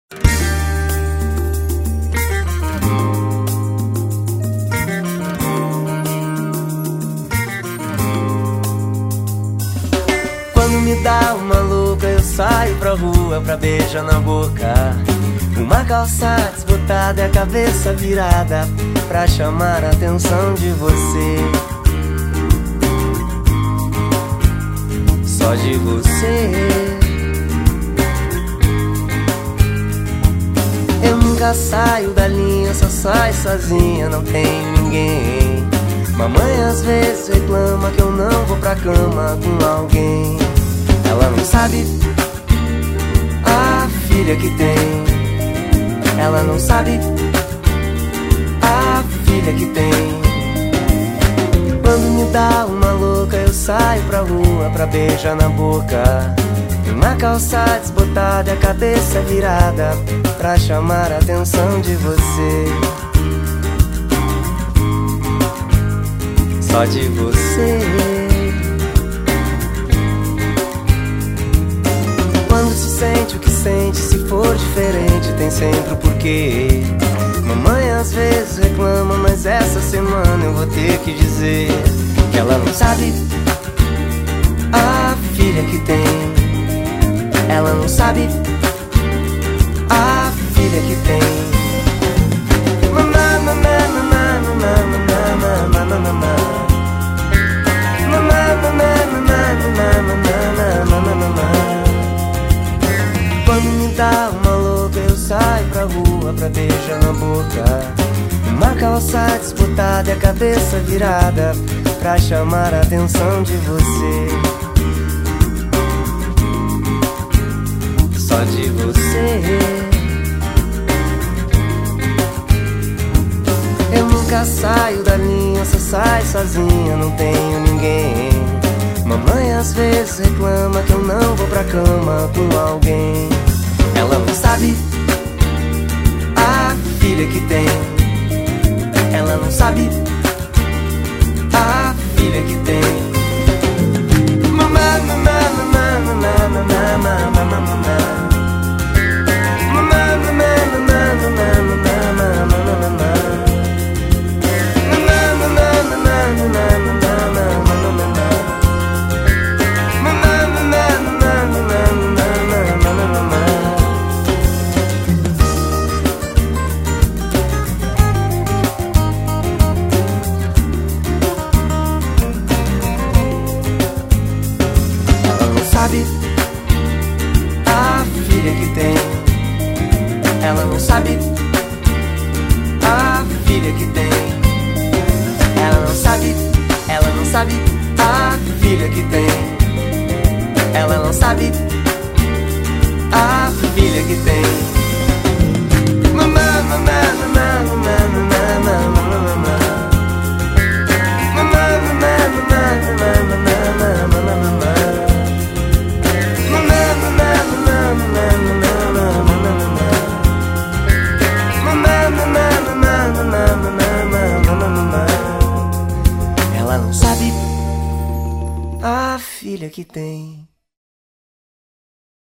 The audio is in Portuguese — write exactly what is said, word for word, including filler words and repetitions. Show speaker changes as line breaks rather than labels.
Quando me dá uma louca, eu saio pra rua pra beijar na boca. Uma calça desbotada e a cabeça virada pra chamar a atenção de você. Só de você. Eu nunca saio da linha, só saio sozinha, não tem ninguém. Mamãe às vezes reclama que eu não vou pra cama com alguém. Ela não sabe a filha que tem. Ela não sabe a filha que tem. Quando me dá uma louca, eu saio pra rua pra beijar na boca. Uma calça desbotada e a cabeça virada pra chamar a atenção de você. Só de você. Quando se sente o que sente, se for diferente tem sempre o porquê. Mamãe às vezes reclama, mas essa semana eu vou ter que dizer que ela não sabe a filha que tem. Ela não sabe a filha que tem. Mamá, mamá, mamá, mamá, mamá, mamá, mamá, mamá. Quando me dá uma louca, eu saio pra rua pra beijar na boca. Uma calça disputada e a cabeça virada pra chamar a atenção de você. Só de você. Eu nunca saio da linha, só saio sozinha, não tenho ninguém. Mamãe às vezes reclama que eu não vou pra cama com alguém. Ela não sabe a filha que tem. Ela não sabe a filha que tem. Mamá, mamá, mamá, mamá, mamá, mamá, mamá, mamá. Mamá, mamá, mamá, mamá, mamá, mamá, mamá. A filha que tem. Ela não sabe a filha que tem. Ela não sabe, ela não sabe a filha que tem. Ela não sabe a filha que tem. Mamá, mamá, mamá, mamá, mamá, mamá, mamá. Mamá, mamá, mamá, mamá, mamá, mamá, mamá. Ela não sabe a filha que tem.